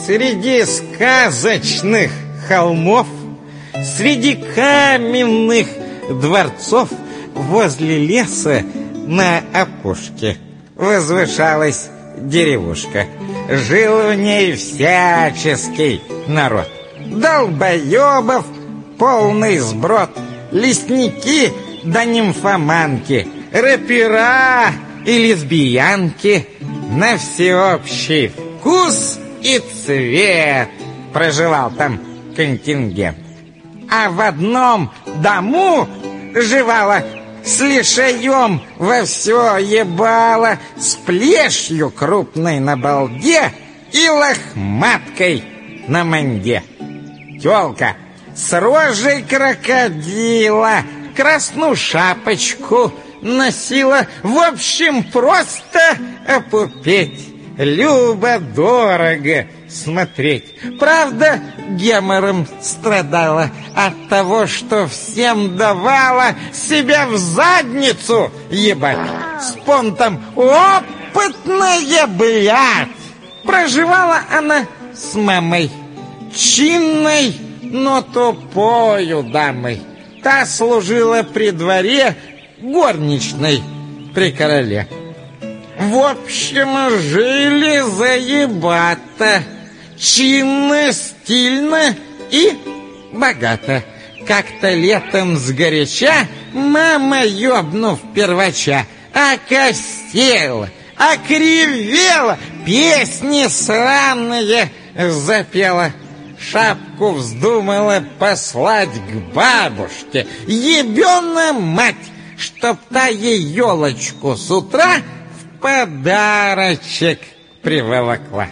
Среди сказочных холмов, среди каменных дворцов, возле леса на опушке возвышалась деревушка. Жил в ней всяческий народ. Долбоебов полный сброд, лесники да нимфоманки, рэпера и лесбиянки. На всеобщий вкус и цвет проживал там контингент. А в одном дому живала с лишаем во все ебало, с плешью крупной на балде и лохматкой на манде. Тёлка с рожей крокодила красную шапочку носила. В общем, просто опупеть, любо-дорого смотреть. Правда, гемором страдала от того, что всем давала себя в задницу ебать. С понтом опытная, блядь. Проживала она с мамой, чинной, но тупою дамой. Та служила при дворе горничной при короле. В общем, жили заебато, чинно, стильно и богато. Как-то летом сгоряча мама, ёбнув первача, окосела, окривела, песни сраные запела. Шапку вздумала послать к бабушке, ебёна мать, чтоб та ей ёлочку с утра в подарочек приволокла.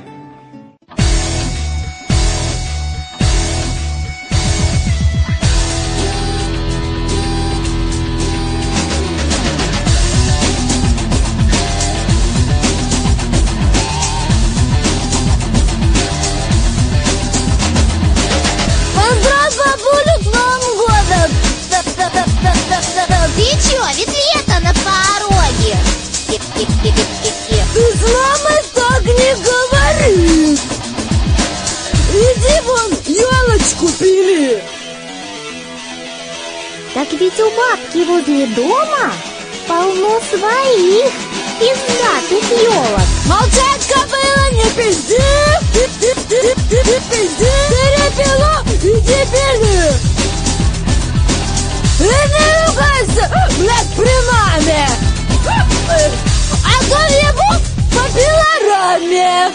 Ведь лето на пороге. Ты с мамой так не говори. Иди вон елочку пили. Так ведь у бабки возле дома полно своих пиздатых елок. Молчать, кобыла, не пизди. Пизди. Перепело, иди пили. И не ругайся, блядь, при маме. А то ебу по пилораме.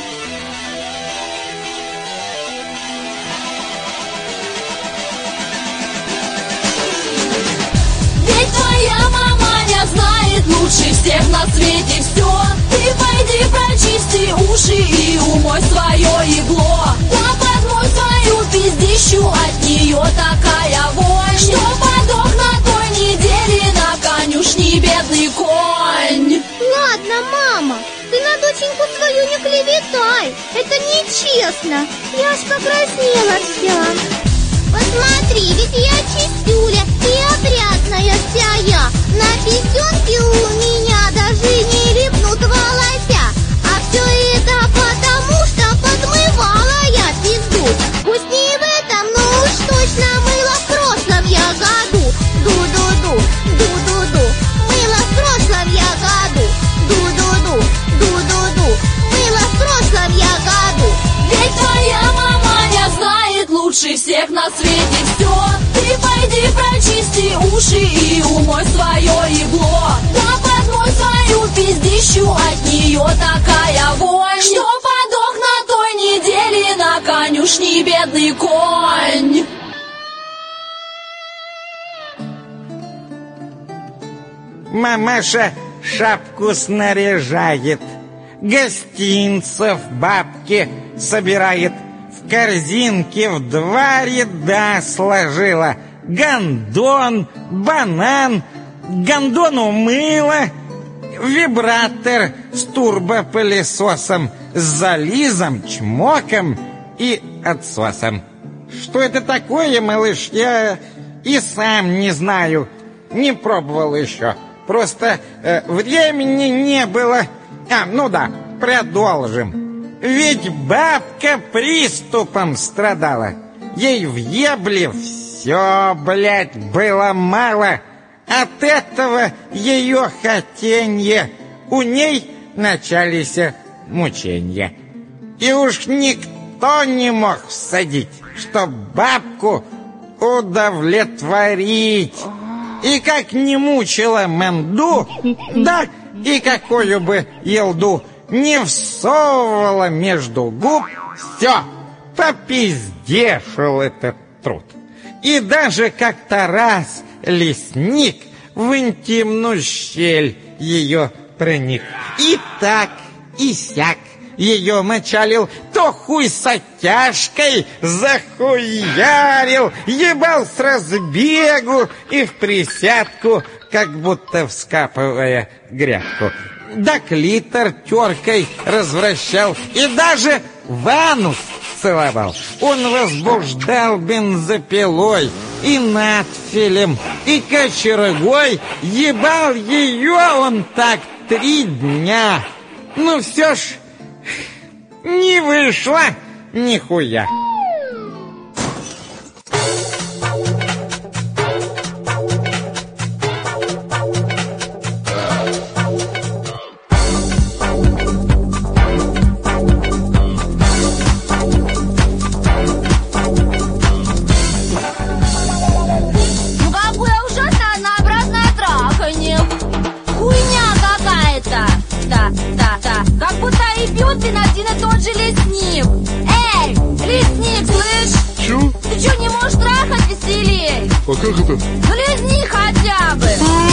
Ведь твоя маманя знает лучше всех на свете все. Ты пойди прочисти уши и умой свое ебло. Да подмой свою пиздищу, от нее такая вонь, что подох на той неделе на конюшне бедный конь. Ладно, мама, ты на доченьку свою не клеветай. Это нечестно. Я аж покраснела вся. Посмотри, ведь я чистюля и опрятная вся я. На писюнке у меня даже не липнут волося. А все это потому, что подмывала я пизду. Пусть не в этом, но уж точно мыло в прошлом я году. Ду-ду-ду, ду-ду-ду, мыло в прошлом я году. Ду-ду-ду, ду-ду-ду, мыло в прошлом я году. Ведь твоя маманя знает лучше всех на свете все. Ты пойди прочисти уши и умой свое ебло. Да подмой свою пиздищу, от нее такая вонь, что подох на той неделе на конюшне бедный конь. Мамаша шапку снаряжает, гостинцев бабки собирает, в корзинке в 2 ряда сложила гондон, банан, гондону мыло, вибратор с турбопылесосом, с зализом, чмоком и отсосом. Что это такое, малыш, я и сам не знаю, не пробовал еще. Просто времени не было. Ну да, продолжим. Ведь бабка приступом страдала. Ей в ебле все, блядь, было мало. От этого ее хотенье у ней начались мученья. И уж никто не мог всадить, чтоб бабку удовлетворить. И как не мучила Менду, да и какую бы елду не всовывала между губ, все, попиздешил этот труд. И даже как-то раз лесник в интимную щель ее проник. И так, и сяк ее мочалил, то хуй с оттяжкой захуярил, ебал с разбегу и в присядку, как будто вскапывая грядку. Да клитор теркой развращал и даже в анус целовал. Он возбуждал бензопилой и надфилем, и кочергой. Ебал ее он так 3 дня. Ну все ж не вышло нихуя. Один и тот же лесник. Эй, лесник, слышь? Чё? Ты чё не можешь трахать веселей? А как это? Ну лизни хотя бы.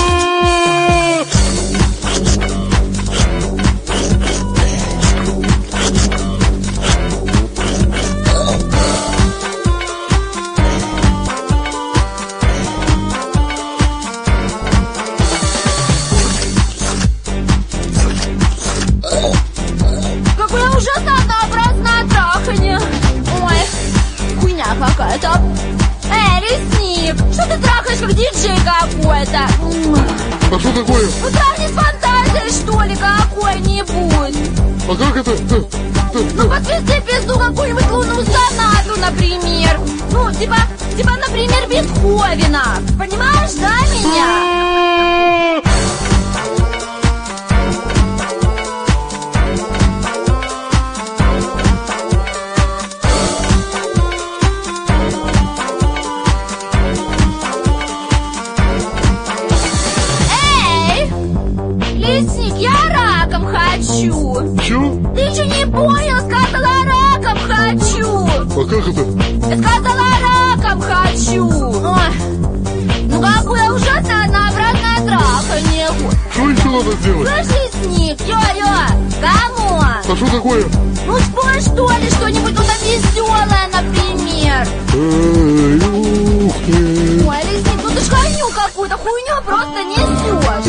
Какая-то. Эй, лесник, что ты трахаешь, как диджей какой-то? А что такое? Ну трахни с фантазией, что ли, какой-нибудь. А как это? Ну подвезти пизду какую-нибудь лунную сонату, например. Ну, типа, например, Бетховена. Понимаешь, да, меня? Чё? Ты еще не понял, сказала раком хочу. А как это? Я сказала раком хочу. Ой, ну какое ужасное однообразное траханье. Что еще надо сделать? Слышь, лесник, йо-йо, кому? А что такое? Ну спой что ли, что-нибудь туда веселое, например. Ой, лесник, ну ты ж хуйню какую-то, хуйню просто несешь.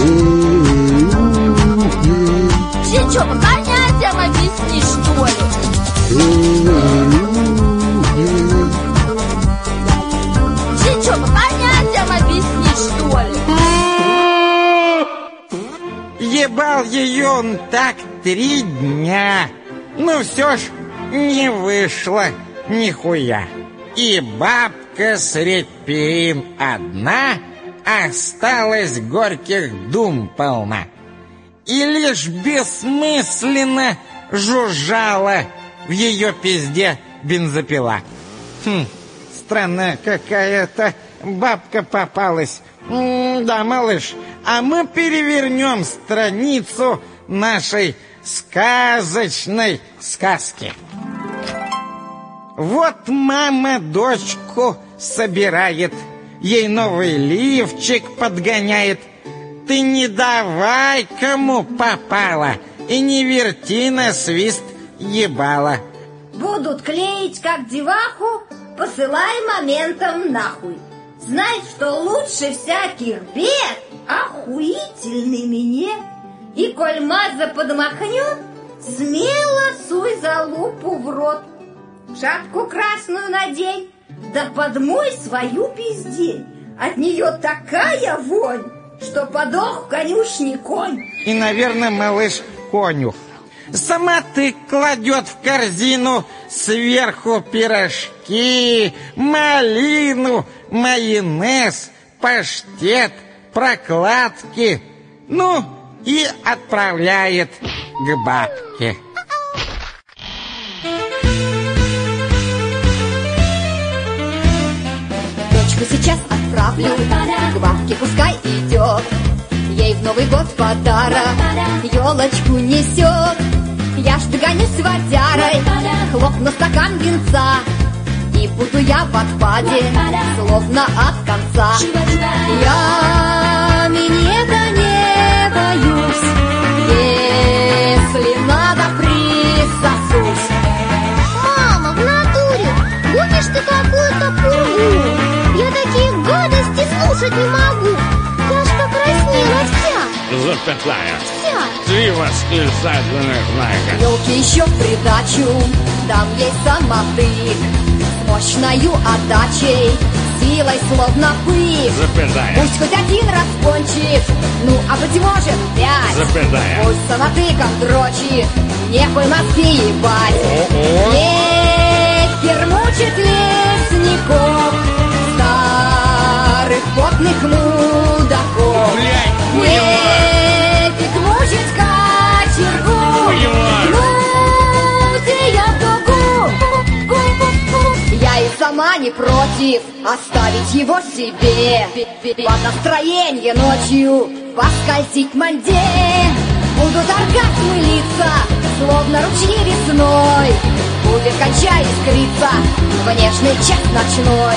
Ты что, по понятиям объяснишь, что ли? Ты что, по понятиям объяснишь, что ли? Ебал ее он так 3 дня. Ну все ж не вышло нихуя. И бабка средь перин одна осталась горьких дум полна. И лишь бессмысленно жужжала в ее пизде бензопила. Странная какая-то бабка попалась. Да, малыш, а мы перевернем страницу нашей сказочной сказки. Вот мама дочку собирает, ей новый лифчик подгоняет. Ты не давай, кому попало, и не верти на свист ебала. Будут клеить как деваху, посылай моментом нахуй. Знай, что лучше всяких бед охуительный минет. И коль маза подмахнет, смело суй за лупу в рот. Шапку красную надень, да подмой свою пиздень. От нее такая вонь, что подох в конюшне конь. И, наверное, малыш конюх. Сама ты кладет в корзину сверху пирожки, малину, майонез, паштет, прокладки. Ну, и отправляет к бабке. Дочку сейчас отправлю к бабке, пускай идет. Ей в Новый год подарок елочку несет. Я ж догонюсь с водярой, хлопну стакан винца, и буду я в отпаде, словно от конца. Я минета не боюсь, если надо присосусь. Мама, в натуре, гонишь ты какую-то пургу. Я такие гадости слушать не могу. Я ж покраснела вся. Запятая. Вся. Три восклицательных знака. Елки еще в придачу дам ей самотык с мощною отдачей, силой словно пык. Запятая. Пусть хоть один раз кончит, ну а быть может 5. Запятая. Пусть самотыком дрочит, нехуй мозги ебать. Ветер мучит лесников, старых потных мудаков. Нефиг мучить кочергу, муть ее в дугу. Я и сама не против оставить его себе, под настроение ночью поскользить в манде. Будут оргазмы литься, словно ручьи весной, будет конча искриться внешний час ночной.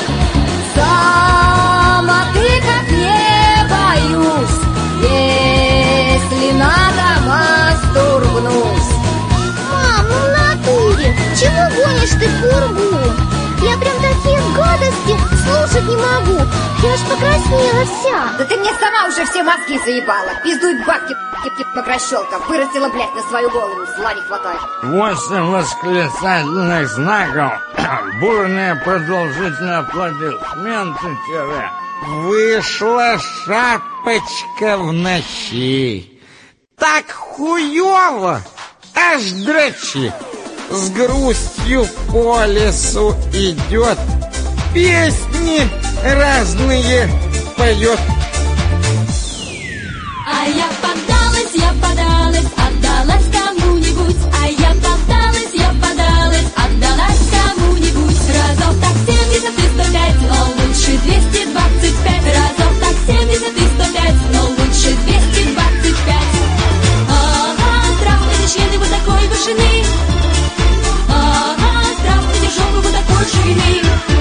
Самотыков не боюсь, если надо мастурбнусь. Мам, ну в натуре, чего гонишь ты пургу? Я прям такие гадости слушать не могу. Я ж покраснела вся. Да ты мне сама уже все мозги заебала. Пиздуй бабки, мокрощелка. Вырастила, блядь, на свою голову, зла не хватает. 8 восклицательных знаков. Бурные продолжительные аплодисменты. Вышла шапочка в ночи. Так хуёво, аж дрочит. С грустью по лесу идет, песни разные поет. А я подалась, отдалась кому-нибудь. А я подалась, отдалась кому-нибудь. Разов так 70 и 105, но лучше 225. Разов так 70 и 105, но лучше 225. Ага, травные члены вот такой вышины. Ага, травные жопы вот такой ширины.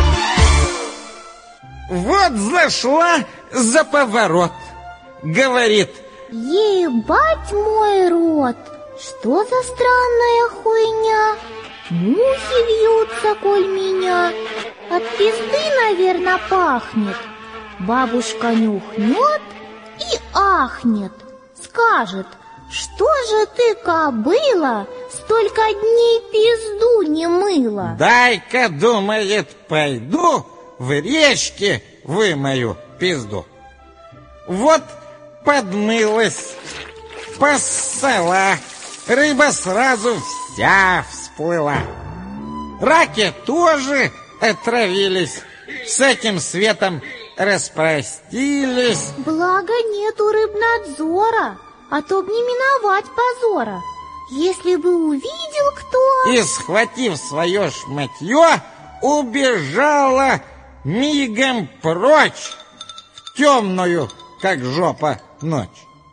Вот зашла за поворот. Говорит: Ебать мой рот, что за странная хуйня? Мухи вьются коль меня, от пизды, наверное, пахнет. Бабушка нюхнет и ахнет, скажет: что же ты, кобыла, столько дней пизду не мыла? дай-ка, думает, пойду в речке вымою пизду. Вот подмылась, поссала, рыба сразу вся всплыла. Раки тоже отравились, с этим светом распростились. Благо нету рыбнадзора, а то б не миновать позора. Если бы увидел кто... И, схватив свое шматье, убежала мигом прочь в темную, как жопа, ночь.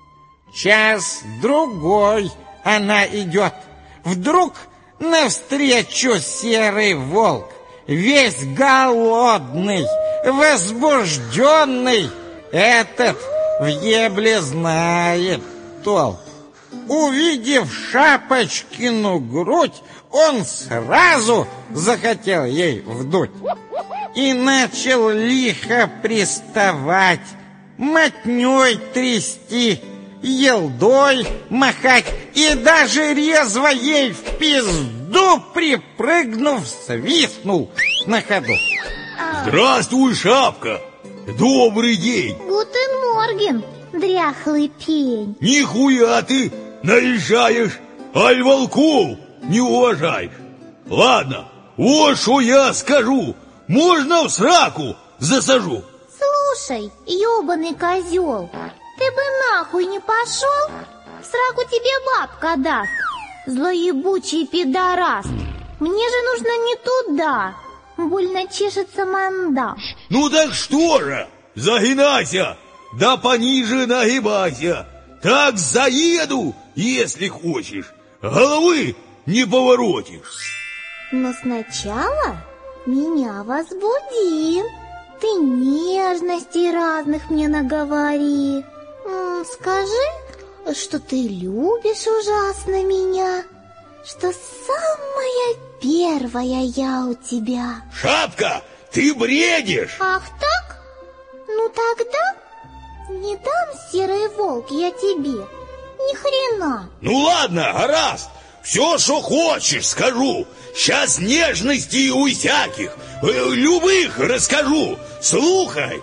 Час-другой она идет. Вдруг навстречу серый волк, весь голодный, возбужденный. Этот в ебле знает толк. Увидев Шапочкину грудь, он сразу захотел ей вдуть и начал лихо приставать, мотней трясти, елдой махать и даже резво ей в пизду, припрыгнув, свистнул на ходу. Здравствуй, Шапка! Добрый день! Гутен Морген, дряхлый пень. Нихуя ты наезжаешь! аль волков не уважаешь? Ладно, вот что я скажу. Можно в сраку засажу. Слушай, ёбаный козел, ты бы нахуй не пошел? В сраку тебе бабка даст. Злоебучий пидораст. Мне же нужно не туда. Больно чешется манда. Ну так что же, загинайся, да пониже нагибайся. Так заеду, если хочешь. Головы не поворотишь. Но сначала меня возбуди. Ты нежностей разных мне наговори. Скажи, что ты любишь ужасно меня, что самая первая я у тебя. Шапка, ты бредишь. Ах так? Ну тогда не дам, серый волк, я тебе ни хрена. Ну ладно, гаразд. Все, что хочешь, скажу. Сейчас нежностей у всяких, любых расскажу. Слухай.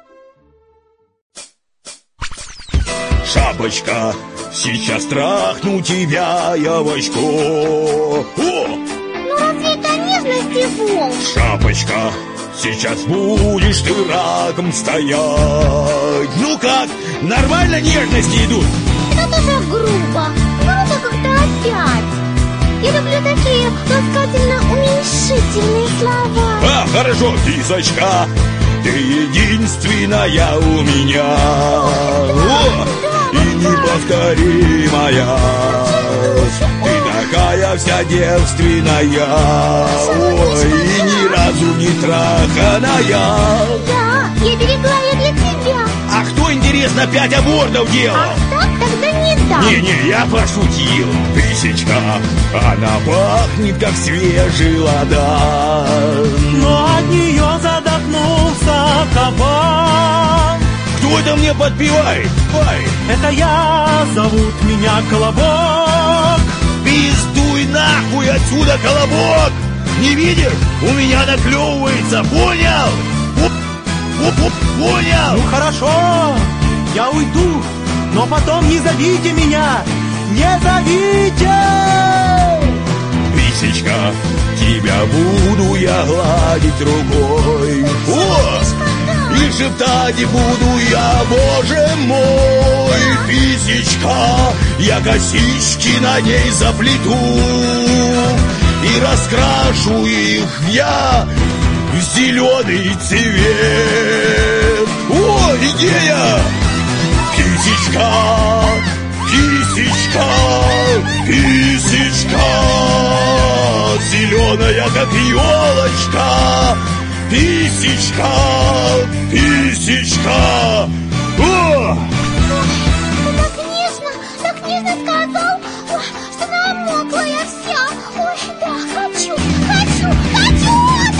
Шапочка, сейчас трахну тебя я в очко. О! Ну разве это нежности, волк? Шапочка, сейчас будешь ты раком стоять. Ну как, нормально нежности идут? Это тоже грубо. Грубо как-то опять. Я люблю такие ласкательно-уменьшительные слова. А, хорошо, кисочка, ты единственная у меня. О, и неповторимая. Ты такая вся девственная. Ой, и ни разу не траханая. Да, я берегла ее для тебя. А кто, интересно, 5 абортов делал? Ах так, тогда не дам. Не-не, я пошутил. Тысячка, она пахнет, как свежий ладан. Но от нее задохнулся кабан. Кто это мне подпевает? Это я, зовут меня Колобок. Пиздуй нахуй отсюда, Колобок! Не видишь? У меня наклевывается, понял? Понял? Ну хорошо, я уйду, но потом не зовите меня. Не зовите! Писечка, тебя буду я гладить рукой. О! И шептать буду я, боже мой. Писечка, я косички на ней заплету и раскрашу их я в зеленый цвет. О, идея! Писечка, писечка, писечка, зеленая, как елочка. Писечка, писечка. О! Так нежно сказал, ой, что намокла я вся. Ой, да, хочу, да, хочу.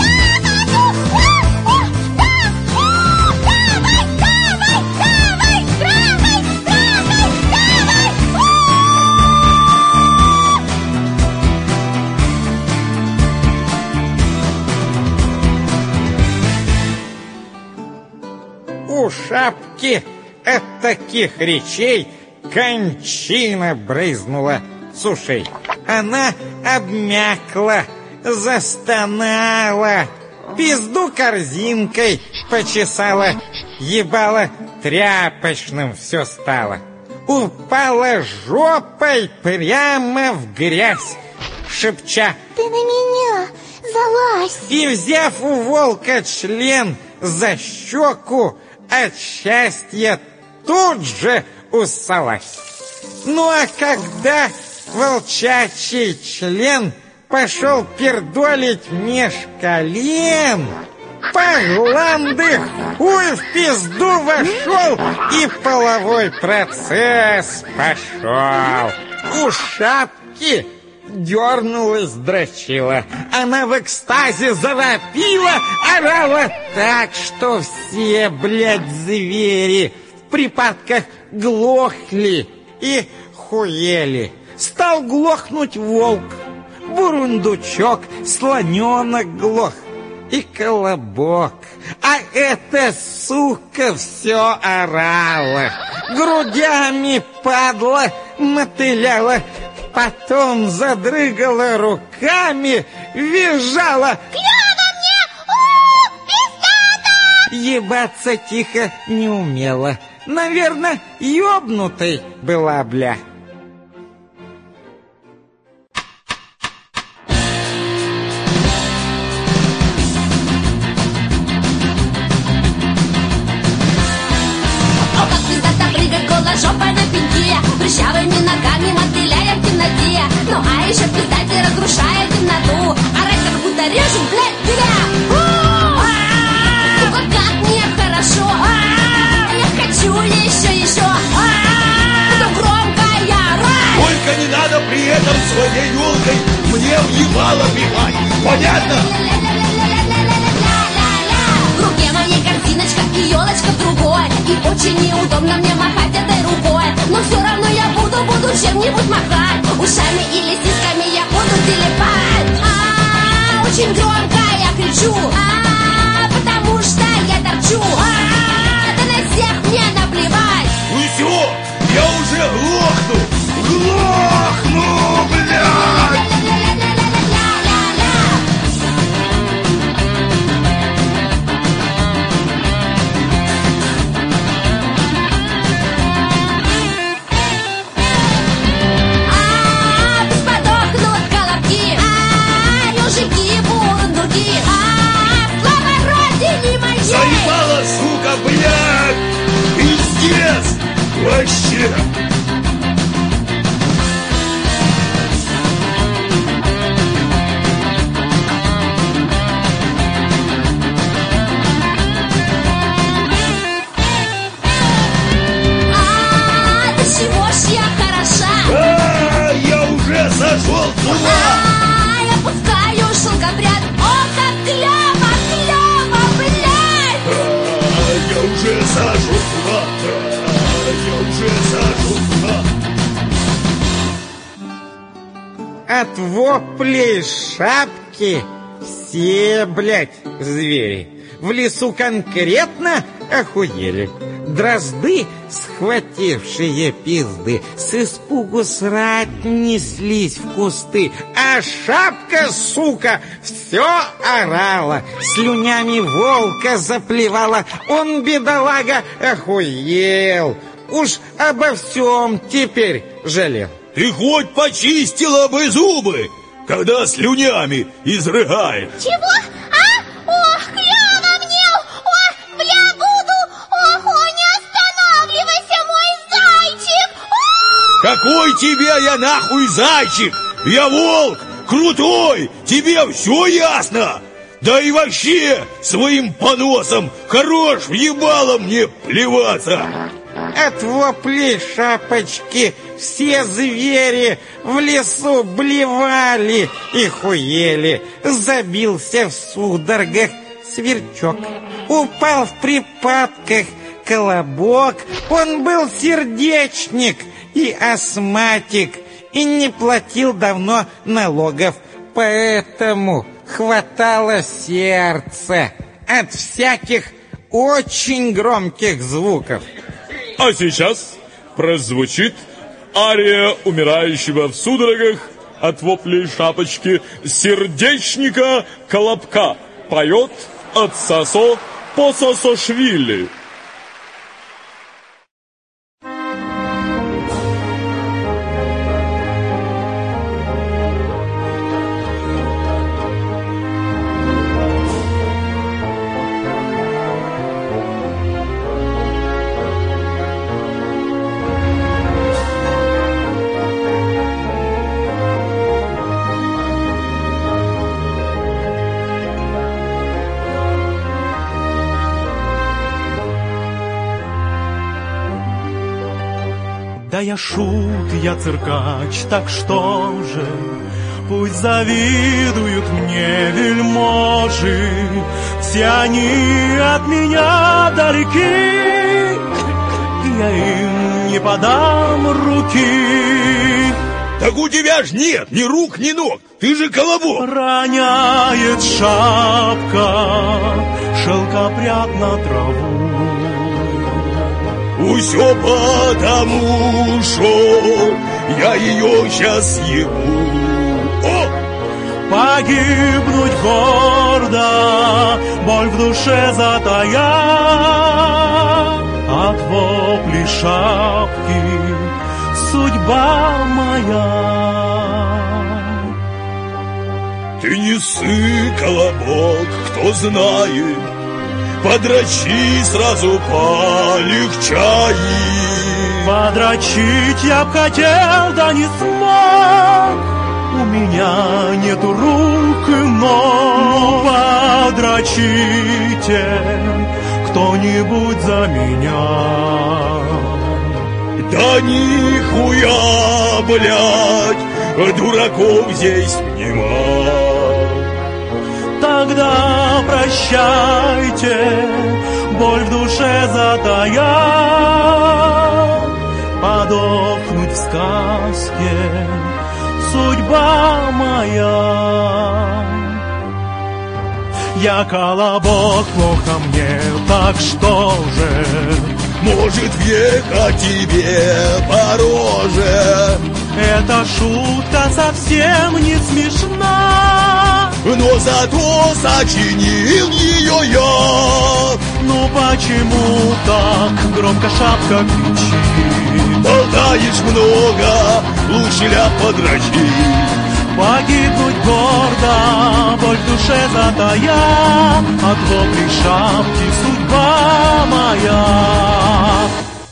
У Шапки от таких речей кончина брызнула с ушей. Она обмякла, застонала, пизду корзинкой почесала, ебала тряпочным все стало. Упала жопой прямо в грязь, шепча: ты на меня залазь. И, взяв у волка член за щеку, от счастья тут же усалась. Ну а когда волчачий член пошел пердолить меж колен, погланды хуй в пизду вошел, и половой процесс пошел. У Шапки дернулась, дрочила. Она в экстазе завопила, орала так, что все, блядь, звери в припадках глохли и хуели. Стал глохнуть волк, бурундучок, слоненок глох и Колобок. А эта сука все орала, грудями падла, мотыляла, потом задрыгала руками, визжала: «Клёво мне! О, пиздата!» Ебаться тихо не умела. Наверное, ёбнутой была, бля. О, как пиздата прыгать голожопой на пеньке, прыщавыми ногами мотыляя в темноте. Ну а еще пиздате разрушая темноту, орать как будто режем, блядь, тебя. Сука, как мне хорошо, я хочу еще. Буду громко я орать. Только не надо при этом своей елкой мне въебало пихать. Понятно? В руке моей корзиночка и елочка в другой, и очень неудобно мне махать этой рукой. Но все равно я буду чем-нибудь махать. Ушами или сиськами я буду телепать. Очень громко я кричу, потому что я торчу. Да на всех мне наплевать. Ну все, я уже глохну, блядь! Подохнут колобки, ежики, бурундуки, слава родине моей. Заебала, сука, блядь! Пиздец! Вообще! До чего ж я хороша? Я уже сошел с ума! Я пускаю шелкопряд. О, как клёво, блядь! Я уже сажу с ума! От воплей шапки все, блядь, звери в лесу конкретно охуели. Дрозды, схватившие пизды, с испугу срать неслись в кусты, а шапка, сука, все орала, слюнями волка заплевала. Он, бедолага, охуел, уж обо всем теперь жалел. Ты хоть почистила бы зубы, когда слюнями изрыгаешь? Чего? Ох, клёво мне! Ох, бля, буду! Ох, не останавливайся, мой зайчик! Какой тебе я нахуй зайчик? Я волк, крутой, тебе все ясно? Да и вообще, своим поносом хорош въебало мне плеваться. От воплей шапочки все звери в лесу блевали и хуели. Забился в судорогах сверчок, упал в припадках колобок. Он был сердечник и астматик, и не платил давно налогов, поэтому хватало сердца от всяких очень громких звуков. А сейчас прозвучит ария умирающего в судорогах от воплей шапочки сердечника Колобка. Поет от Сосо по Сосошвили. Да я шут, я циркач, так что же? Пусть завидуют мне вельможи, все они от меня далеки, и я им не подам руки. Так у тебя ж нет ни рук, ни ног, ты же колобок. Роняет шапка шелкопряд на траву. Усё потому, что я ее сейчас ебу. О! Погибнуть гордо, боль в душе затая, от вопли шапки судьба моя. Ты не сы, колобок, кто знает, подрочи сразу полегчает. Подрочить я б хотел, да не смог, у меня нету рук и ног. Подрочите кто-нибудь за меня. Да нихуя, блядь, дураков здесь нема. Тогда прощайте, боль в душе затая, подохнуть в сказке судьба моя. Я колобок, плохо мне, так что же? Может, въехать тебе по роже? Эта шутка совсем не смешна, но зато сочинил ее я. Ну почему так громко шапка кричит? Болтаешь много, лучше ля подрочи. Погибнуть гордо, боль в душе затая, от вопли шапки судьба моя.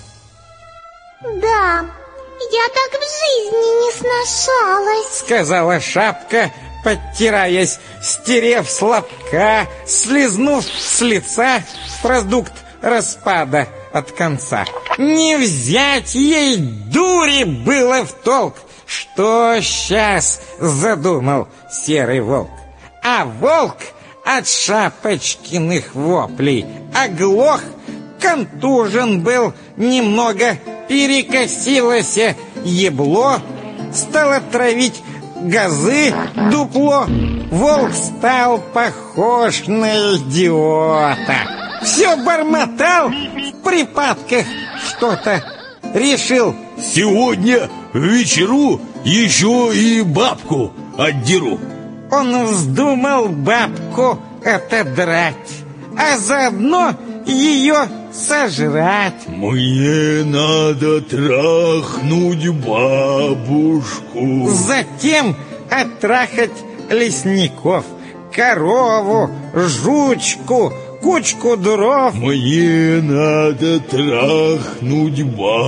Да, я так в жизни не сношалась, сказала Шапка, подтираясь, стерев с лобка, слизнув с лица продукт распада от конца. Не взять ей дури было в толк, что сейчас задумал серый волк. А волк от Шапочкиных воплей оглох, контужен был немного, перекосилось ебло, стало травить газы дупло. Волк стал похож на идиота. Все бормотал в припадках что-то. Решил: сегодня в вечеру еще и бабку отдеру. Он вздумал бабку отодрать, а заодно ее сожрать. Мне надо трахнуть бабушку. Затем оттрахать лесников, корову, жучку, кучку дров. Мне надо трахнуть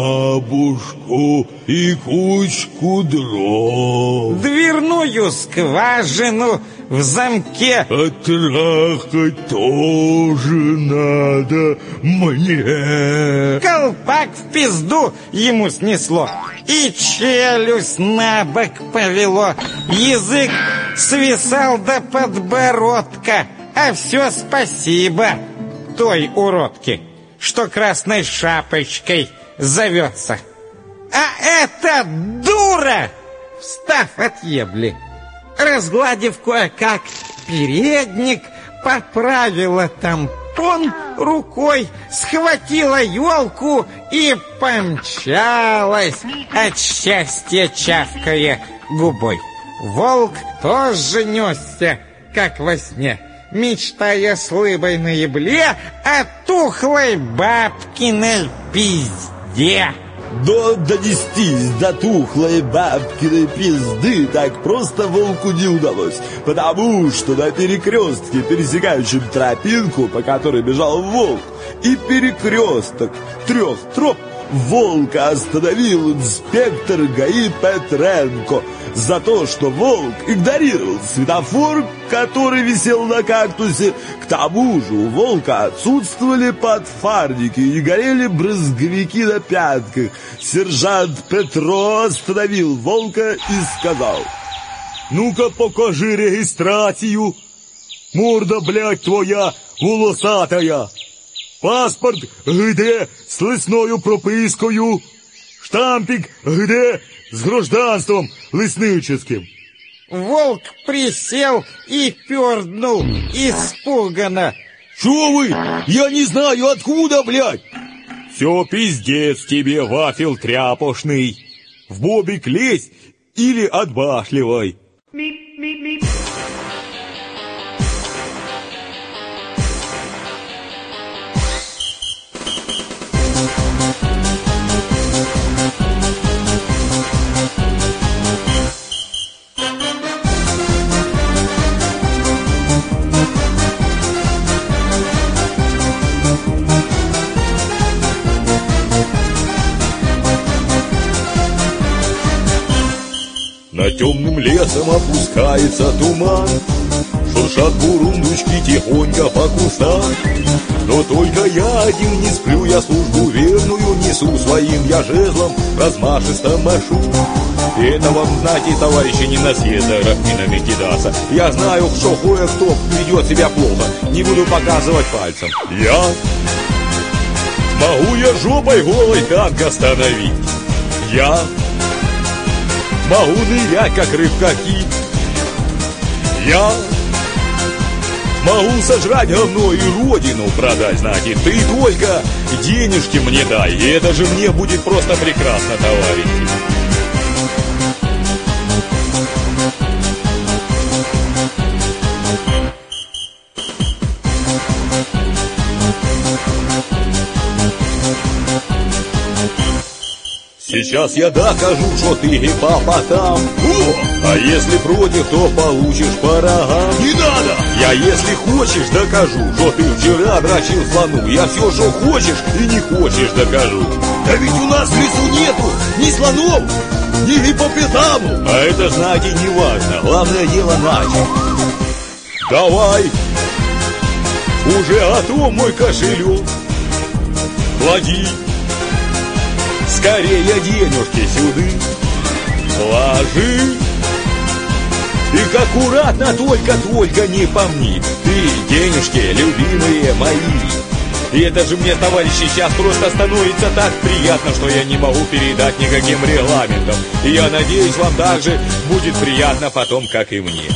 бабушку и кучку дров. Дверную скважину в замке оттрахать тоже надо мне. Колпак в пизду ему снесло, и челюсть на бок повело. Язык свисал до подбородка. А все спасибо той уродке, что Красной Шапочкой зовется. А эта дура, встав от ебли, разгладив кое-как передник, поправила тампон рукой, схватила елку и помчалась, от счастья чавкая губой. Волк тоже несся, как во сне, мечтая с лыбой на ебле о тухлой бабкиной пизде. Да донестись до тухлой бабкиной пизды так просто волку не удалось, потому что на перекрестке, пересекающем тропинку, по которой бежал волк, и перекресток трех троп, волка остановил инспектор ГАИ Петренко за то, что волк игнорировал светофор, который висел на кактусе. К тому же у волка отсутствовали подфарники и горели брызговики на пятках. Сержант Петро остановил волка и сказал: ну-ка покажи регистрацию. Морда, блядь, твоя волосатая. Паспорт где з лисною пропискою? Штампик где з гражданством лесническим? Волк присел и пернул испуганно. Шо вы? Я не знаю откуда, блядь. Все пиздец тебе, вафел тряпошный. В бобик лезь или отбашливай. Над темным лесом опускается туман, шуршат бурундучки тихонько по кустам. Но только я один не сплю, я службу верную несу, своим я жезлом размашисто машу. И это вам знать, и товарищи, не на съездах рафинами кидаться. Я знаю, что кое-кто ведет себя плохо, не буду показывать пальцем. Могу я жопой голой танк остановить. Я могу нырять, как рыбка кит. Я могу сожрать говно и родину продать, знаете. Ты только денежки мне дай, и это же мне будет просто прекрасно, товарищи. Сейчас я докажу, что ты гипопотам. А если против, то получишь по рогам. Не надо! Я, если хочешь, докажу, что ты вчера дрочил слону. Я все, что хочешь и не хочешь, докажу. Да ведь у нас в лесу нету ни слонов, ни гипопотаму. А это, знаете, не важно. Главное дело начать. Давай! Уже готов мой кошелек. Клади скорее денежки сюды ложи. И аккуратно, только не помни. Ты денежки, любимые мои. И это же мне, товарищи, сейчас просто становится так приятно, что я не могу передать никаким регламентом. И я надеюсь, вам также будет приятно потом, как и мне.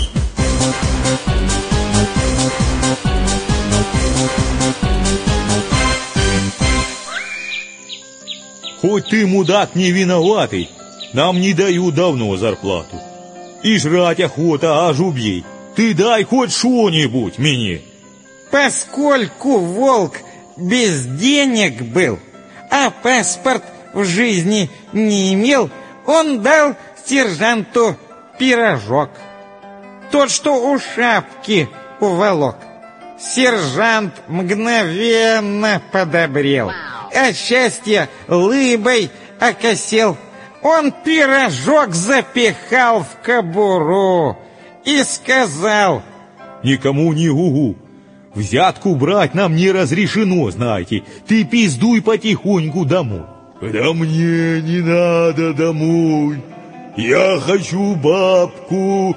Хоть ты, мудак, не виноватый, нам не дают давно зарплату. И жрать охота, аж убей. Ты дай хоть что-нибудь мне. Поскольку волк без денег был, а паспорт в жизни не имел, он дал сержанту пирожок. Тот, что у шапки уволок. Сержант мгновенно подобрел. От счастья лыбой окосел. Он пирожок запихал в кобуру и сказал: никому не гугу. Взятку брать нам не разрешено, знаете. Ты пиздуй потихоньку домой. Да мне не надо домой. Я хочу бабку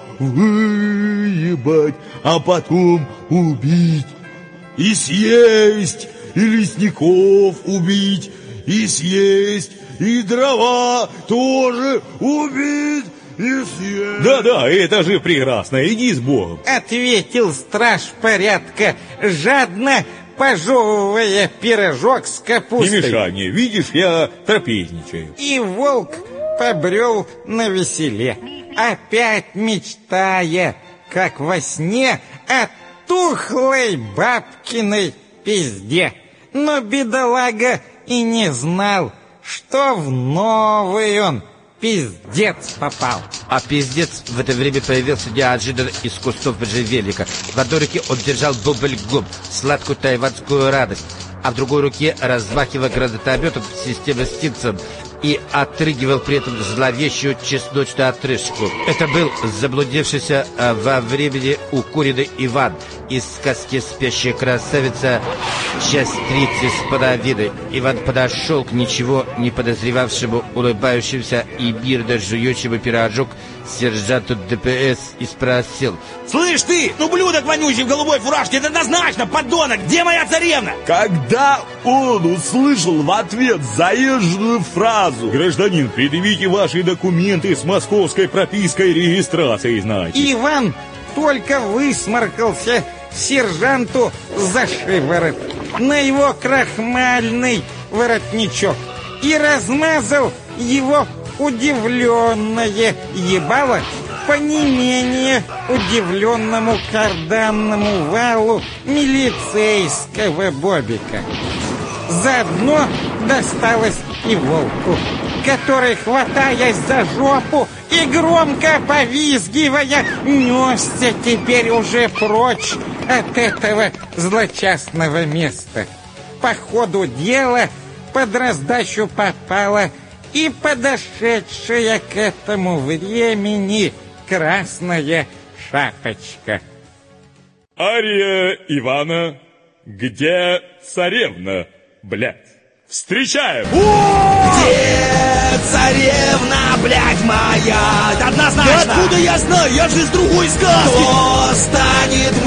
выебать, а потом убить и съесть. И лесников убить, и съесть, и дрова тоже убить, и съесть. Да-да, это же прекрасно, иди с Богом. Ответил страж порядка, жадно пожевывая пирожок с капустой. Не мешай мне, видишь, я трапезничаю. И волк побрел навеселе, опять мечтая, как во сне, о тухлой бабкиной пизде. Но бедолага и не знал, что в новый он пиздец попал. А пиздец в это время появился неожиданно из кустов можжевельника. В одной руке он держал бубль-гум, сладкую тайванскую радость, а в другой руке размахивал гранатометом системы Стинсон и отрыгивал при этом зловещую чесночную отрыжку. Это был заблудившийся во времени укуренный Иван из сказки «Спящая красавица», часть 3 с половиной. Иван подошел к ничего не подозревавшему, улыбающемуся и мирно жующему пирожок сержанту ДПС и спросил: слышь ты, ублюдок вонючий в голубой фуражке, это однозначно, подонок, где моя царевна? Когда он услышал в ответ заезженную фразу: гражданин, предъявите ваши документы с московской пропиской и регистрацией, знаете. Иван только высморкался сержанту за шиворот на его крахмальный воротничок и размазал его удивленное ебало по не менее удивленному карданному валу милицейского Бобика. Заодно досталось и волку, который, хватаясь за жопу и громко повизгивая, несся теперь уже прочь от этого злочастного места. По ходу дела под раздачу попала и подошедшая к этому времени Красная Шапочка. Ария Ивана, где царевна, блядь? Встречаем! Где царевна, блядь, моя? Да однозначно! Да откуда я знаю? Я же из другой сказки! Кто станет в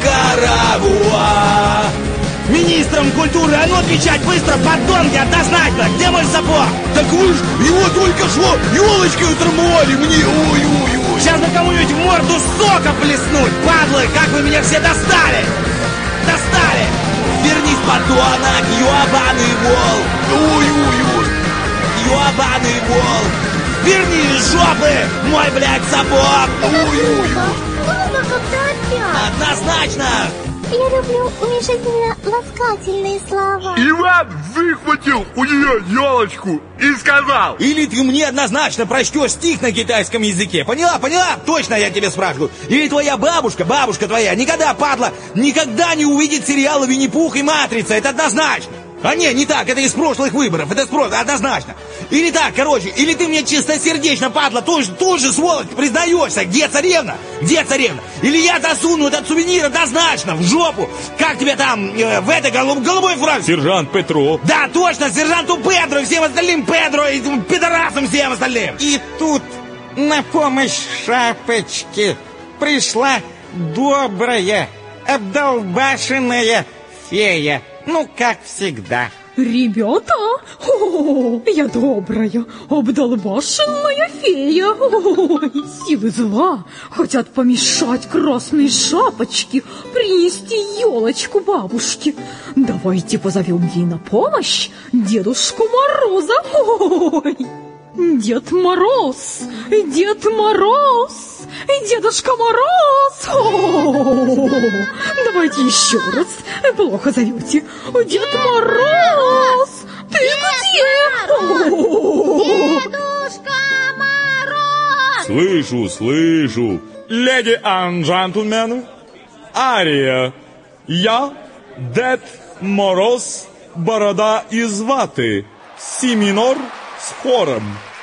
Никарагуа? Министром культуры, а ну отвечать быстро, подонки, однозначно! Где мой сапог? Так вы ж его только что елочкой утрамбовали мне! Ой-ой-ой! Сейчас на кому-нибудь в морду сока плеснуть! Падлы, как вы меня все достали! Достали! Вернись, подонок, ёбаный вол! Ой-ой-ой! Ёбаный вол! Верни из жопы мой, блядь, сапог! Ой-ой-ой! Папа, когда опять? Однозначно! Я люблю уменьшительно-ласкательные слова. Иван выхватил у нее елочку и сказал: или ты мне однозначно прочтешь стих на китайском языке. Поняла? Поняла? Точно я тебе спрашиваю. Или твоя бабушка твоя, никогда, падла, никогда не увидит сериалы «Винни-Пух» и «Матрица». Это однозначно. А не так, это из прошлых выборов, это однозначно. Или так, короче, или ты мне чистосердечно, падла, тут же, сволочь, признаешься, где царевна? Где царевна? Или я засуну этот сувенир однозначно в жопу, как тебе там, в этой голубой фразе? Сержант Петро. Да, точно, сержанту Педро и всем остальным Педро и пидорасам всем остальным. И тут на помощь Шапочке пришла добрая, обдолбашенная фея. Ну, как всегда. Ребята, я добрая, обдолбашенная фея. Силы зла хотят помешать Красной Шапочке принести елочку бабушке. Давайте позовем ей на помощь Дедушку Мороза. Дед Мороз, Дед Мороз, Дедушка Мороз. Давайте еще раз. Плохо зовете. Дед Мороз, ты где? Дедушка Мороз! Слышу. Леди и джентльмены, ария. Я, Дед Мороз, борода из ваты. Си минор с хором.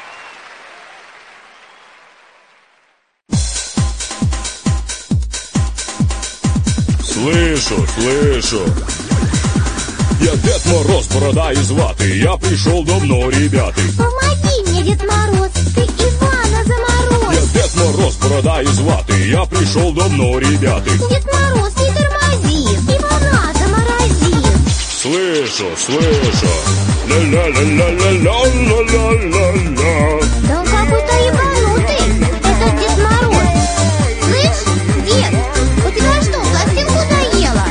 Слышу. Я Дед Мороз, борода из ваты. Я пришел давно, ребята. Помоги мне, Дед Мороз, ты Ивана заморозь. Я Дед Мороз, борода из ваты. Я пришел давно, ребята. Дед Мороз, не тормози, Ивана заморози. Слышу. Ла-ла-ла-ла-ла-ла-ла-ла-ла. Да он какой-то ебанутый, этот Дед Мороз. Слышь, дед, у тебя что, совсем надоело?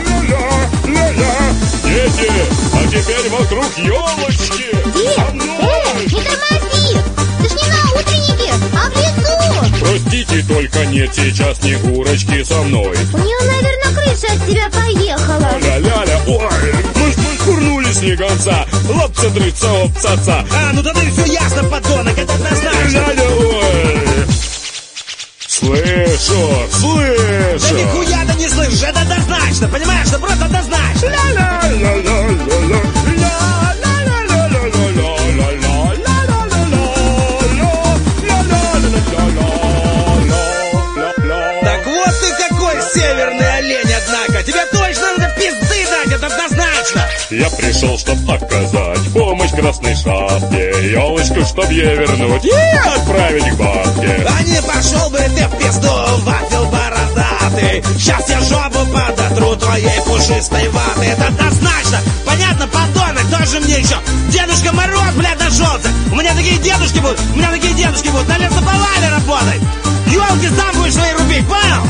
Дети, а теперь вокруг елочки. Дед, не тормози, ты ж не на утреннике, а в лесу. Простите, только нет сейчас Снегурочки со мной. У нее, наверное, крыша от тебя поехала. Ля-ля-ля, ой, мы курнули снегонца. Лапца-дрыца, опца-ца. Ну тогда все ясно, подонок, это однозначно. Ля-ля, ой. Слышу. Да нихуя ты не слышишь, это однозначно, понимаешь, это просто однозначно. Так вот ты какой северный олень, однако. Тебе точно надо пизды дать, это однозначно. Я пришел, чтоб оказать помощь Красной Шапке. Елочку, чтоб ей вернуть и отправить к бабке. А не пошел бы ты в пизду, вафел бородатый. Сейчас я жопу подотру твоей пушистой ваты. Это однозначно, понятно, подонок, тоже мне еще Дедушка Мороз, блядь, нашелся. У меня такие дедушки будут, на лесоповале работать. Елки сам будешь свои рубить, понял?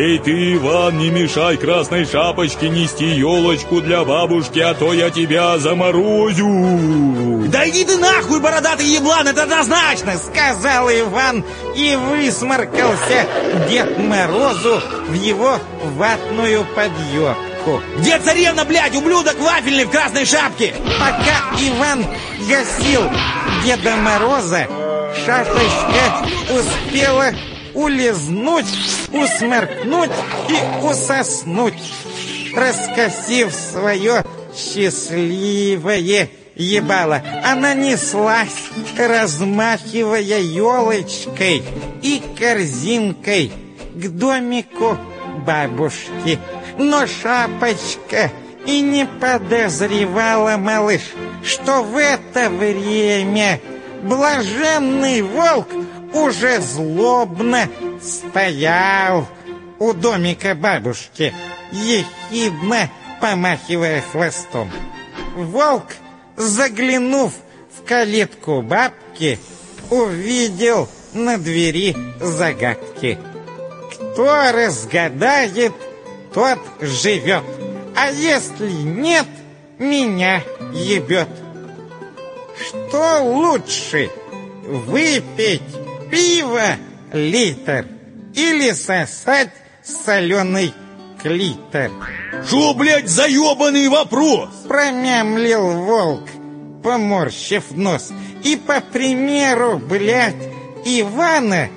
Эй ты, Иван, не мешай красной шапочке нести елочку для бабушки, а то я тебя заморозю. Да иди ты нахуй, бородатый еблан, это однозначно! Сказал Иван и высморкался Дед Морозу в его ватную подъебку. Где царевна, блядь, ублюдок вафельный в красной шапке? Пока Иван гасил Деда Мороза, шапочка успела улизнуть, усморкнуть и усоснуть, раскосив свое счастливое ебало. Она неслась, размахивая елочкой и корзинкой к домику бабушки. Но шапочка и не подозревала, малыш, что в это время блаженный волк уже злобно стоял у домика бабушки, ехидно помахивая хвостом. Волк, заглянув в калитку бабки, увидел на двери загадки. Кто разгадает, тот живет, а если нет, меня ебет. Что лучше, выпить пиво литр или сосать соленый клитор? Шо, блядь, за ебаный вопрос? Промямлил волк, поморщив нос. И по примеру, блядь, Ивана,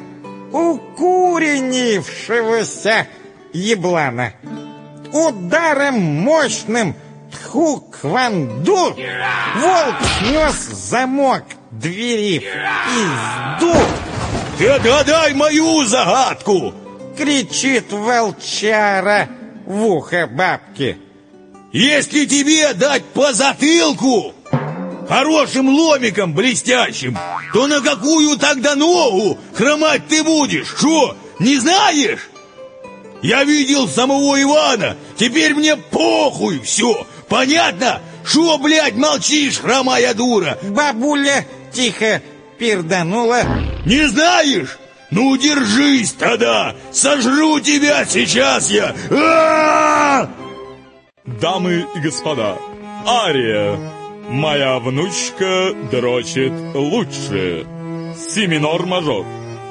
укуренившегося еблана, ударом мощным тху-кванду волк снес замок двери в пизду. Ты отгадай мою загадку! Кричит волчара в ухо бабки. Если тебе дать по затылку хорошим ломиком блестящим, то на какую тогда ногу хромать ты будешь? Шо, не знаешь? Я видел самого Ивана, теперь мне похуй, все, понятно? Шо, блядь, молчишь, хромая дура? Бабуля тихо перданула. Не знаешь? Ну, держись тогда, сожру тебя сейчас я. Дамы и господа, ария «Моя внучка дрочит лучше». Си минор мажор.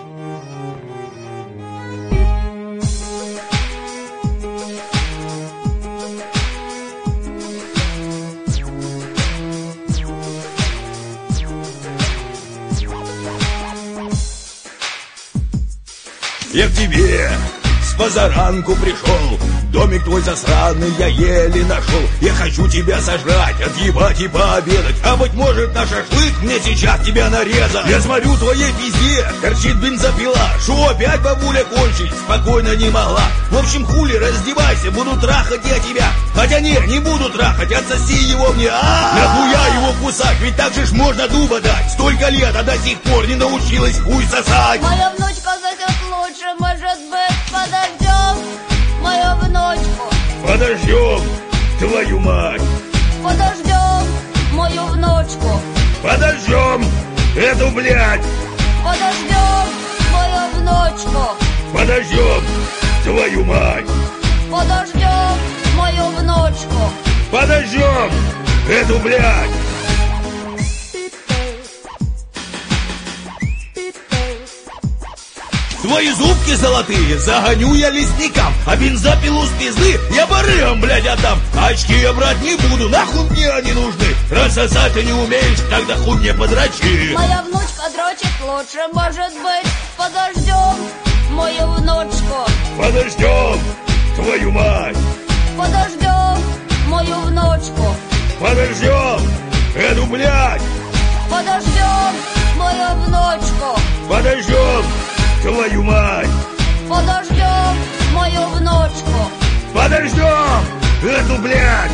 Я к тебе с позаранку пришел, домик твой засранный я еле нашел. Я хочу тебя сожрать, отъебать и пообедать, а быть может на шашлык мне сейчас тебя нарезать. Я смотрю, в твоей пизде торчит бензопила. Шо, опять бабуля кончить спокойно не могла? В общем, хули, раздевайся, буду трахать я тебя. Хотя не буду трахать, отсоси его мне. Нахуя его кусать, ведь так же ж можно дуба дать. Столько лет, а до сих пор не научилась хуй сосать. Моя внучка сосет лучше, может быть, подождем мою внучку. Подождем, твою мать. Подождем мою внучку. Подождем эту, блядь. Подождем мою внучку. Подождем, твою мать. Подождем мою внучку. Подождем эту, блядь. Твои зубки золотые загоню я лесникам, а бензопилу с пизды я барыгам, блядь, отдам. Очки я брать не буду, нахуй мне они нужны. Раз сосать ты не умеешь, тогда хуй мне подрочи. Моя внучка дрочит лучше, может быть, подождем мою внучку. Подождем, твою мать. Подождем мою внучку. Подождем эту, блядь. Подождем мою внучку. Подождем, твою мать. Подождем мою внучку. Подождем эту, блядь.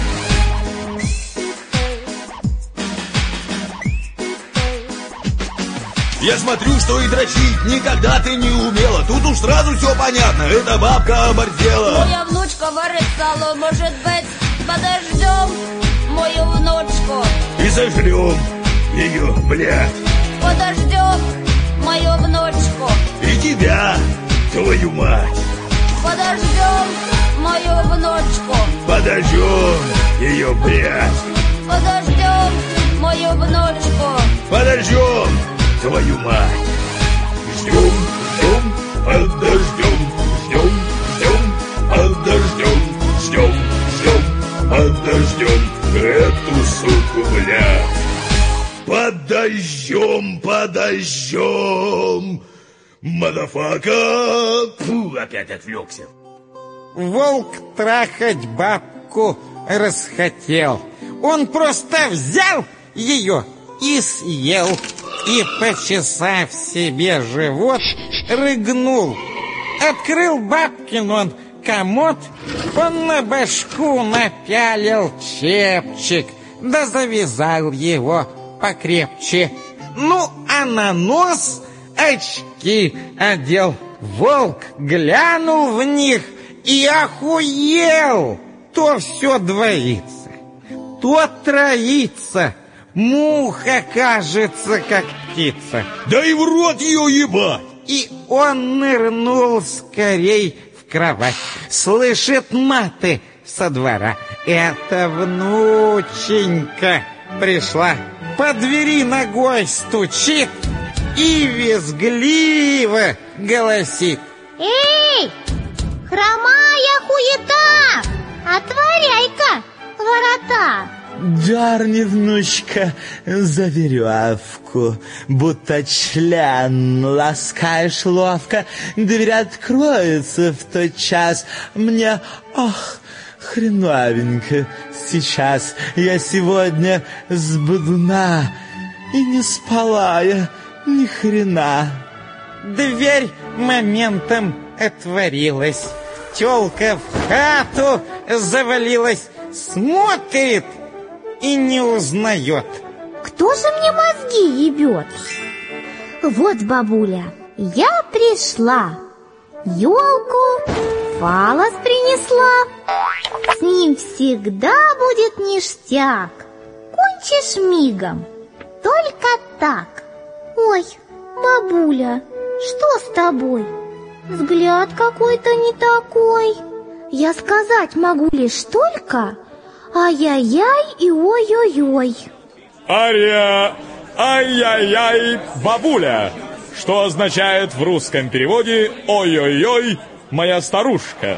Я смотрю, что и дрочить никогда ты не умела. Тут уж сразу все понятно, эта бабка оборзела. Моя внучка варит сало, может быть, подождем мою внучку. И сожрем ее, блядь. Подождем мою внучку. И тебя, твою мать. Подождем мою внучку. Подождем ее прядь. Подождем мою внучку. Подождем твою мать. Ждем, ждем, подождем. Ждем, ждем, подождем. Ждем, ждем, подождем эту суку, блядь. Подождем, подождем. Мадафака. Фу, опять отвлекся. Волк трахать бабку расхотел. Он просто взял ее и съел. И, почесав себе живот, рыгнул. Открыл бабкин он комод, он на башку напялил чепчик, да завязал его покрепче. Ну, а на нос очки одел. Волк глянул в них и охуел. То все двоится, то троится. Муха кажется, как птица. Да и в рот ее ебать! И он нырнул скорей в кровать. Слышит маты со двора. Это внученька пришла. По двери ногой стучит и визгливо голосит: эй, хромая хуета, отворяй-ка ворота. Дерни, внучка, за веревку, будто член ласкаешь ловко, дверь откроется в тот час. Мне, ох, хреновенько сейчас. Я сегодня с бодуна и не спала я ни хрена. Дверь моментом отворилась. Тёлка в хату завалилась, смотрит и не узнает. Кто же мне мозги ебет? Вот, бабуля, я пришла. Ёлку, фалос принесла. С ним всегда будет ништяк. Кончишь мигом, только так. Ой, бабуля, что с тобой? Взгляд какой-то не такой. Я сказать могу лишь только ай-яй-яй и ой-ой-ой. Ария «Ай-яй-яй, бабуля», что означает в русском переводе «Ой-ой-ой, моя старушка».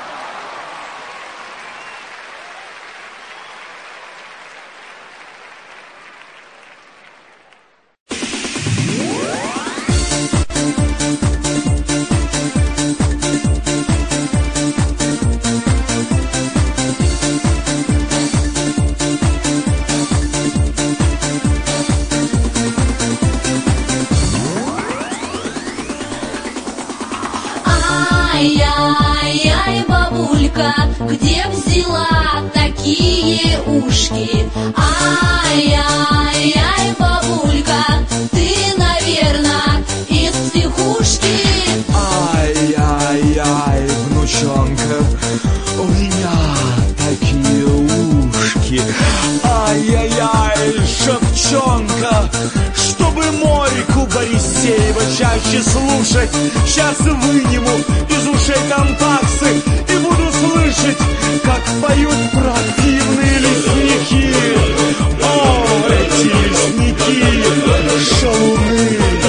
Ай-яй-яй, бабулька, где взяла такие ушки? Ай-яй-яй, бабулька, ты, наверное, из психушки. Ай-яй-яй, внучонка, у меня такие ушки. Ай-яй-яй, шапчонка, чтобы Морику Борисеева чаще слушать. Сейчас выниму из ушей компаксы и буду слышать, как поют противные лесники. О, эти лесники, шалуны.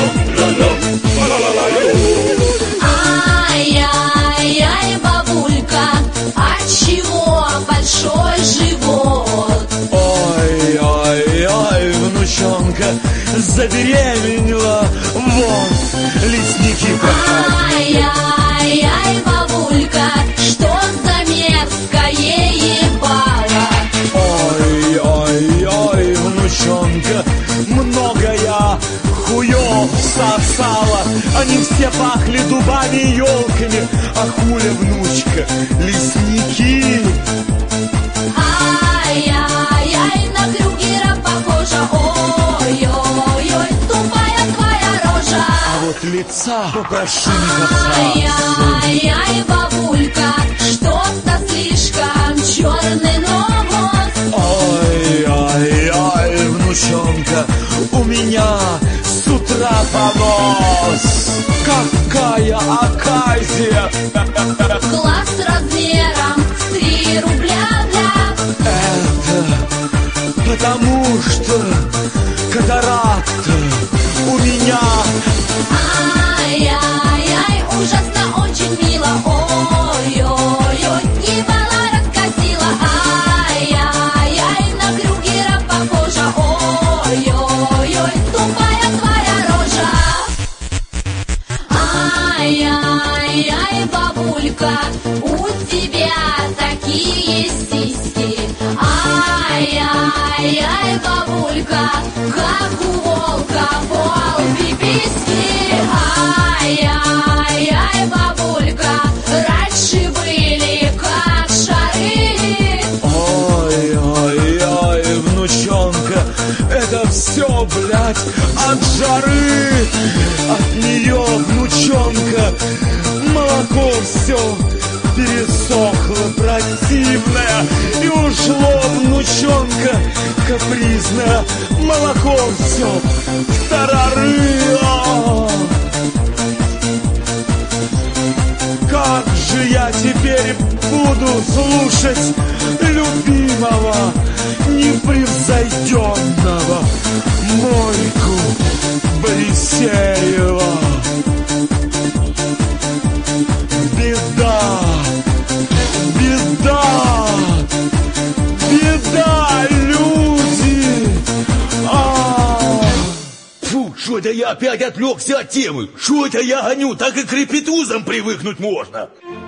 Ай-яй-яй, бабулька, отчего большой живот? Ой-ой-ой, внучонка, забеременела. Вот, лесники пахают. Ай-яй-яй, бабулька, что за мерзкое ебало? Ой-ой-ой, внучонка, много я хуёв сосала. Они все пахли дубами и елками. А хуля, внучка, лесники. Ай-яй-яй, на Крюгера похожа. Ой-ой-ой, тупая твоя рожа. А вот лица попрошу не касаться. Ай-яй-яй, бабулька, что-то слишком черный нос. Ой-ой-ой, внучонка, у меня утра понос. Какая оказия! Глаз размером в 3 рубля, бля. Это потому что катаракта у меня. Ай-яй-яй, ужасно очень мило. Ой-ой-ой, ебала раскосила. Ай-яй-яй, на Крюгера похожа. Ой-ой-ой, тупая твоя рожа. Ай-яй-яй, бабулька, у тебя такие сиськи. Ай-яй-яй, бабулька, как у волка пол пиписьки. Ай-яй-яй, бабулька, раньше были как шары. Ой-ой-ой, внучонка, это все, блядь, от жары. От нее, внучонка, молоко все пересохло, противное. И ушло, внучонка, капризное. Молоко все в тарары. Как же я теперь буду слушать любимого, непревзойденного Мойку Борисеева? Беда, беда, беда, люди! Фу, что это я опять отвлекся от темы? Что это я гоню? Так и к репетузам привыкнуть можно.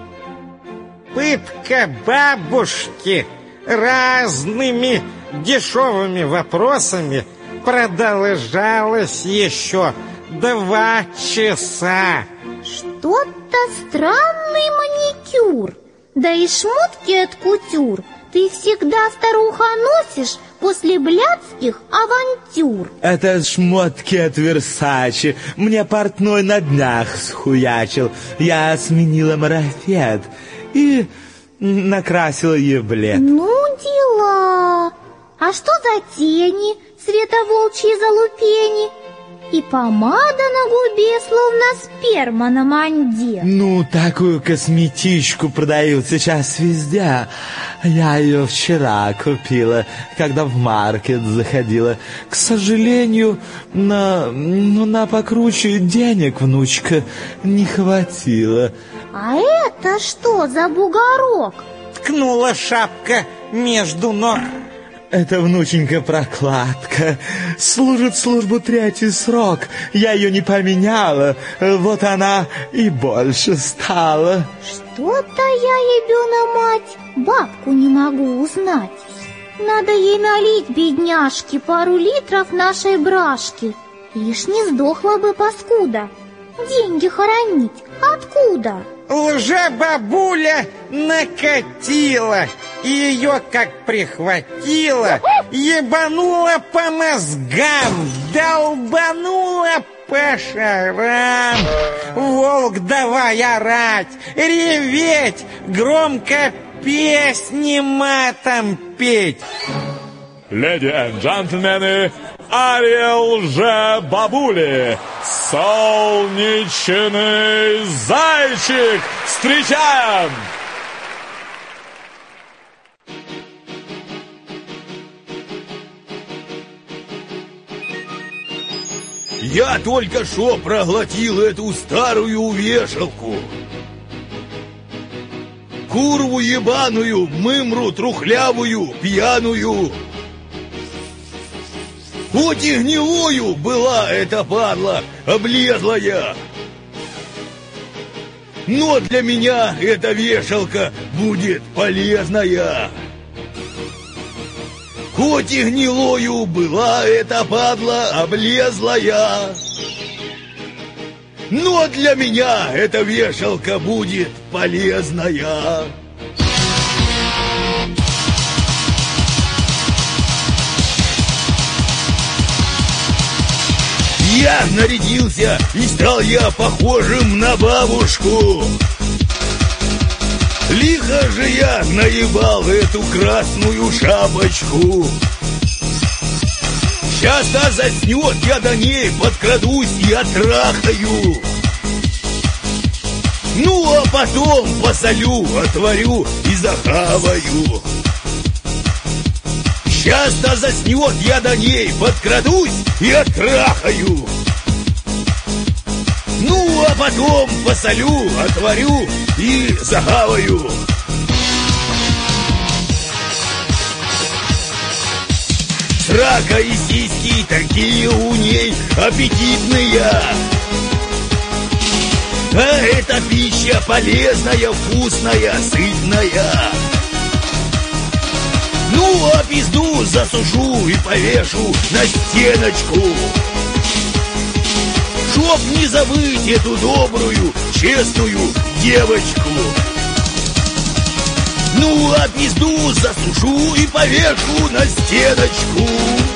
Пытка бабушки разными дешевыми вопросами продолжалась еще 2 часа. Что-то странный маникюр. Да и шмотки от кутюр ты всегда, старуха, носишь после блядских авантюр. Это шмотки от Версачи. Мне портной на днях схуячил. Я сменила марафет и накрасила еблет. Ну, дела. А что за тени, цвета волчьей залупени? И помада на губе, словно сперма на манде. Ну, такую косметичку продают сейчас везде. Я ее вчера купила, когда в маркет заходила. К сожалению, на покруче денег, внучка, не хватило. А это что за бугорок? Ткнула шапка между ног. Это, внученька, прокладка. Служит службу 3-й срок. Я ее не поменяла. Вот она и больше стала. Что-то я, ебена мать, бабку не могу узнать. Надо ей налить, бедняжке, пару литров нашей брашки. Лишь не сдохла бы паскуда. Деньги хоронить откуда? Лже-бабуля накатила, и ее как прихватила, ебанула по мозгам, долбанула по шарам. Волк, давай орать, реветь, громко песни матом петь. Леди и джентльмены, ария лже-бабули, солнечный зайчик, встречаем! Я только что проглотил эту старую вешалку. Курву ебаную, мымру трухлявую, пьяную. Хоть и гнилою была эта падла, облезлая. Но для меня эта вешалка будет полезная. Хоть и гнилою была эта падла, облезлая. Но для меня эта вешалка будет полезная. Я нарядился, и стал я похожим на бабушку. Лихо же я наебал эту красную шапочку. Сейчас та заснет, я до ней подкрадусь и оттрахаю. Ну, а потом посолю, отварю и захаваю. Часто заснет, я до ней подкрадусь и оттрахаю. Ну, а потом посолю, отварю и захаваю. Срака и сиськи такие у ней аппетитные. А эта пища полезная, вкусная, сытная. Ну, а пизду засушу и повешу на стеночку, чтоб не забыть эту добрую, честную девочку. Ну, а пизду засушу и повешу на стеночку,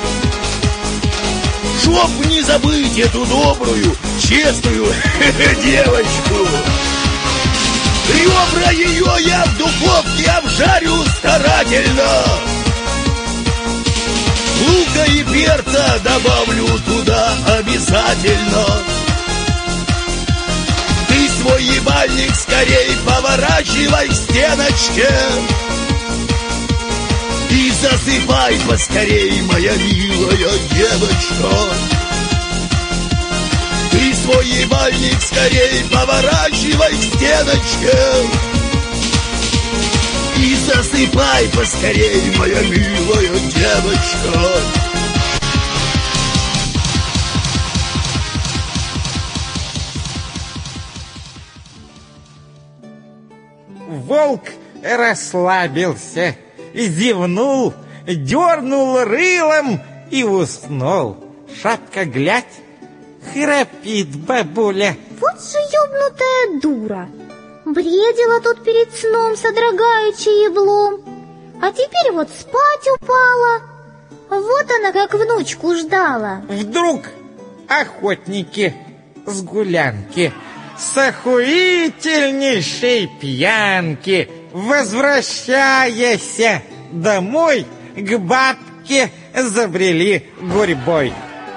чтоб не забыть эту добрую, честную девочку. Ребра ее я в духовке обжарю старательно. Лука и перца добавлю туда обязательно. Ты свой ебальник скорей поворачивай к стеночке и засыпай поскорей, моя милая девочка. Ты свой ебальник скорей поворачивай к стеночке и засыпай поскорей, моя милая девочка. Волк расслабился, зевнул, дернул рылом и уснул. Шапка, глядь, храпит бабуля. Вот же ёбнутая дура. Бредила тут перед сном, содрогаючи еблом. А теперь вот спать упала. Вот она как внучку ждала. Вдруг охотники с гулянки, с охуительнейшей пьянки, возвращаясь домой, к бабке забрели гурьбой.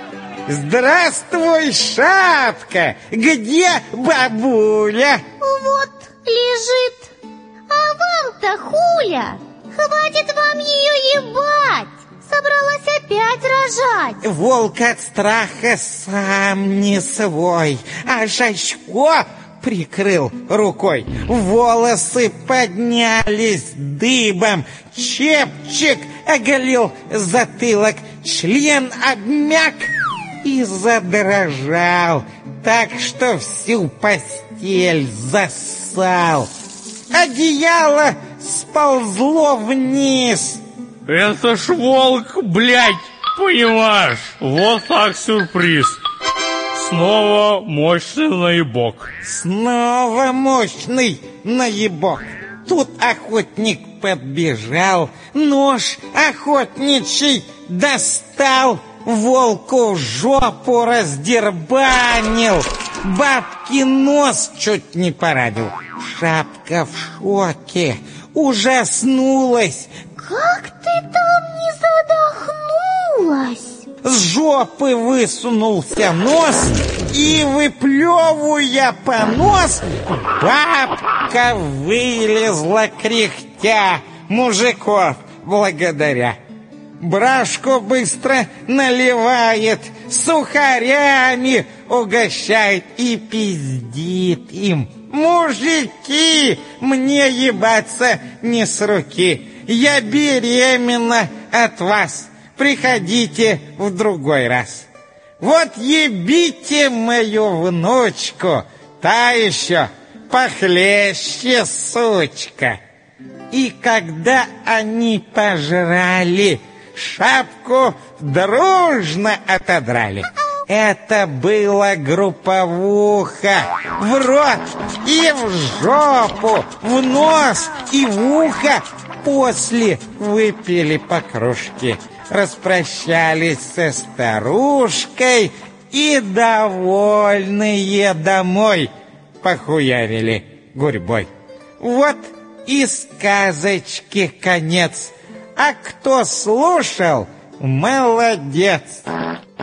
Здравствуй, Шапка! Где бабуля? Вот лежит. А вам-то хуля? Хватит вам ее ебать! Собралась опять рожать. Волк от страха сам не свой, а очко прикрыл рукой. Волосы поднялись дыбом, чепчик оголил затылок, член обмяк и задрожал, так что всю постель зассал. Одеяло сползло вниз. Это ж волк, блядь, понимаешь? Вот так сюрприз. Снова мощный наебок. Снова мощный наебок. Тут охотник подбежал, нож охотничий достал, волку жопу раздербанил, бабке нос чуть не поранил. Шапка в шоке, ужаснулась. Как ты там не задохнулась? С жопы высунулся нос, и, выплевывая понос, бабка вылезла кряхтя, мужиков благодаря. Брашку быстро наливает, сухарями угощает и пиздит им. Мужики, мне ебаться не с руки. Я беременна от вас. Приходите в другой раз. Вот ебите мою внучку, та еще похлеще сучка. И когда они пожрали, шапку дружно отодрали. Это было групповуха. В рот и в жопу, в нос и в ухо. После выпили по кружке, распрощались со старушкой и, довольные, домой похуярили гурьбой. Вот и сказочки конец. А кто слушал, молодец.